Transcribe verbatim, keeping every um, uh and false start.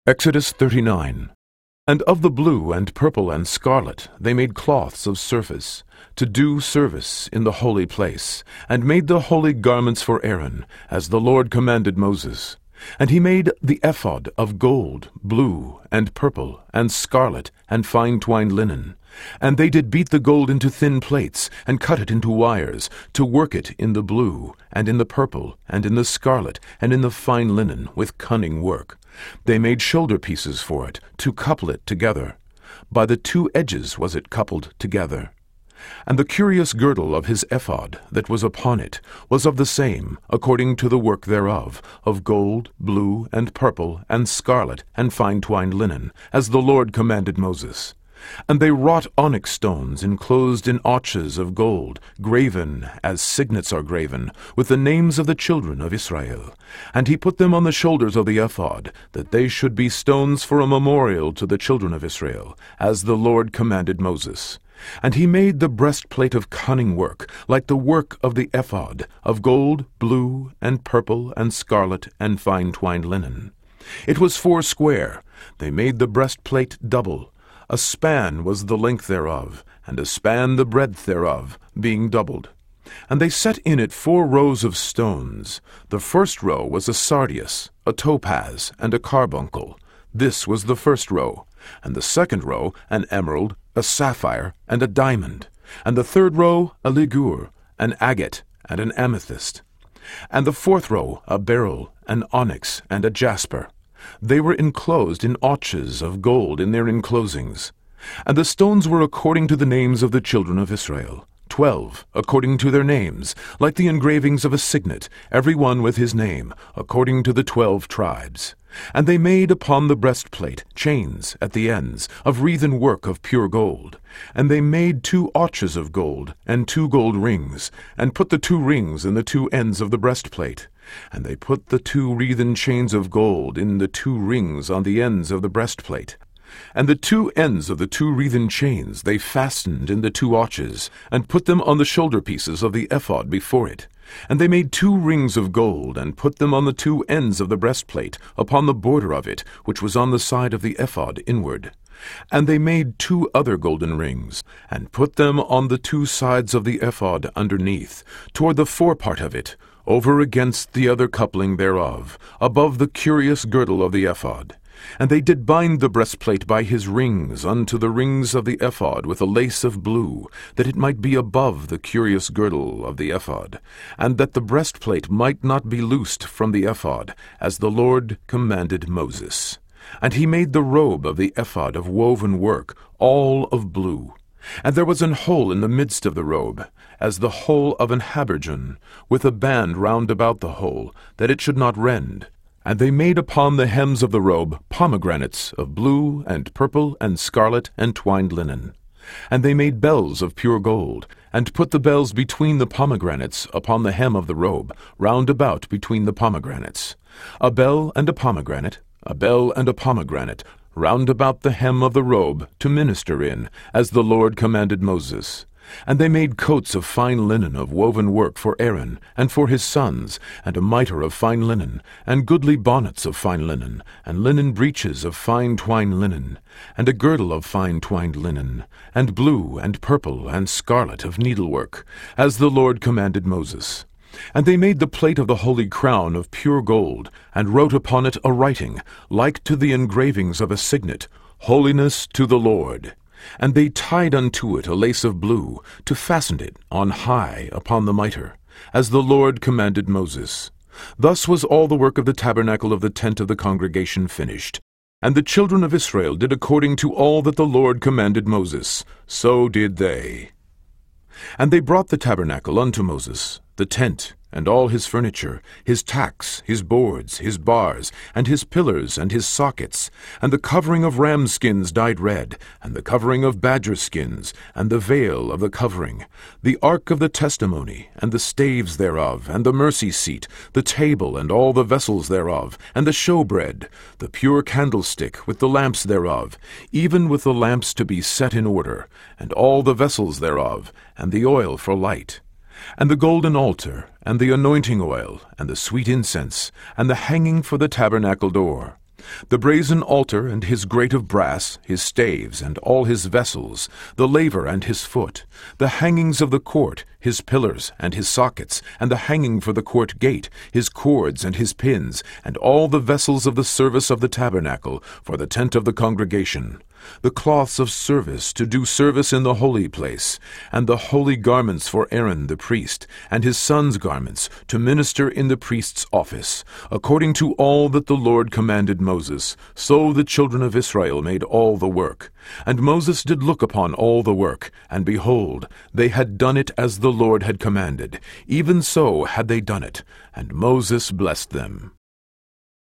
Exodus thirty-nine. And of the blue and purple and scarlet they made cloths of surface, to do service in the holy place, and made the holy garments for Aaron, as the Lord commanded Moses. And he made the ephod of gold, blue, and purple, and scarlet, and fine twined linen. And they did beat the gold into thin plates, and cut it into wires, to work it in the blue, and in the purple, and in the scarlet, and in the fine linen, with cunning work. They made shoulder pieces for it, to couple it together. By the two edges was it coupled together. And the curious girdle of his ephod that was upon it was of the same, according to the work thereof, of gold, blue, and purple, and scarlet, and fine twined linen, as the Lord commanded Moses. And they wrought onyx stones enclosed in arches of gold, graven as signets are graven, with the names of the children of Israel. And he put them on the shoulders of the ephod, that they should be stones for a memorial to the children of Israel, as the Lord commanded Moses. And he made the breastplate of cunning work, like the work of the ephod, of gold, blue, and purple, and scarlet, and fine twined linen. It was foursquare. They made the breastplate double. A span was the length thereof, and a span the breadth thereof, being doubled. And they set in it four rows of stones. The first row was a sardius, a topaz, and a carbuncle. This was the first row. And the second row an emerald, a sapphire, and a diamond. And the third row a ligure, an agate, and an amethyst. And the fourth row a beryl, an onyx, and a jasper. They were enclosed in arches of gold in their enclosings. And the stones were according to the names of the children of Israel, twelve, according to their names, like the engravings of a signet, every one with his name, according to the twelve tribes. And they made upon the breastplate chains at the ends, of wreathen work of pure gold. And they made two arches of gold, and two gold rings, and put the two rings in the two ends of the breastplate. And they put the two wreathen chains of gold in the two rings on the ends of the breastplate. And the two ends of the two wreathen chains they fastened in the two arches, and put them on the shoulder pieces of the ephod before it. And they made two rings of gold, and put them on the two ends of the breastplate, upon the border of it, which was on the side of the ephod inward. And they made two other golden rings, and put them on the two sides of the ephod underneath, toward the forepart of it, over against the other coupling thereof, above the curious girdle of the ephod. And they did bind the breastplate by his rings unto the rings of the ephod with a lace of blue, that it might be above the curious girdle of the ephod, and that the breastplate might not be loosed from the ephod, as the Lord commanded Moses. And he made the robe of the ephod of woven work, all of blue. And there was an hole in the midst of the robe, as the hole of an habergeon, with a band round about the hole, that it should not rend. And they made upon the hems of the robe pomegranates of blue and purple and scarlet and twined linen. And they made bells of pure gold, and put the bells between the pomegranates upon the hem of the robe, round about between the pomegranates. A bell and a pomegranate, a bell and a pomegranate, round about the hem of the robe, to minister in, as the Lord commanded Moses. And they made coats of fine linen of woven work for Aaron, and for his sons, and a mitre of fine linen, and goodly bonnets of fine linen, and linen breeches of fine twined linen, and a girdle of fine twined linen, and blue and purple and scarlet of needlework, as the Lord commanded Moses. And they made the plate of the holy crown of pure gold, and wrote upon it a writing, like to the engravings of a signet, Holiness to the Lord. And they tied unto it a lace of blue, to fasten it on high upon the mitre, as the Lord commanded Moses. Thus was all the work of the tabernacle of the tent of the congregation finished. And the children of Israel did according to all that the Lord commanded Moses. So did they. And they brought the tabernacle unto Moses, the tent, and all his furniture, his tacks, his boards, his bars, and his pillars, and his sockets, and the covering of ram skins dyed red, and the covering of badger skins, and the veil of the covering, the ark of the testimony, and the staves thereof, and the mercy seat, the table, and all the vessels thereof, and the showbread, the pure candlestick, with the lamps thereof, even with the lamps to be set in order, and all the vessels thereof, and the oil for light, and the golden altar, and the anointing oil, and the sweet incense, and the hanging for the tabernacle door, The brazen altar and his grate of brass, his staves and all his vessels, the laver and his foot, the hangings of the court, his pillars and his sockets, and the hanging for the court gate, his cords and his pins, and all the vessels of the service of the tabernacle, for the tent of the congregation, the cloths of service to do service in the holy place, and the holy garments for Aaron the priest, and his sons' garments, to minister in the priest's office, according to all that the Lord commanded Moses. So the children of Israel made all the work. And Moses did look upon all the work, and behold, they had done it as the Lord had commanded. Even so had they done it, and Moses blessed them.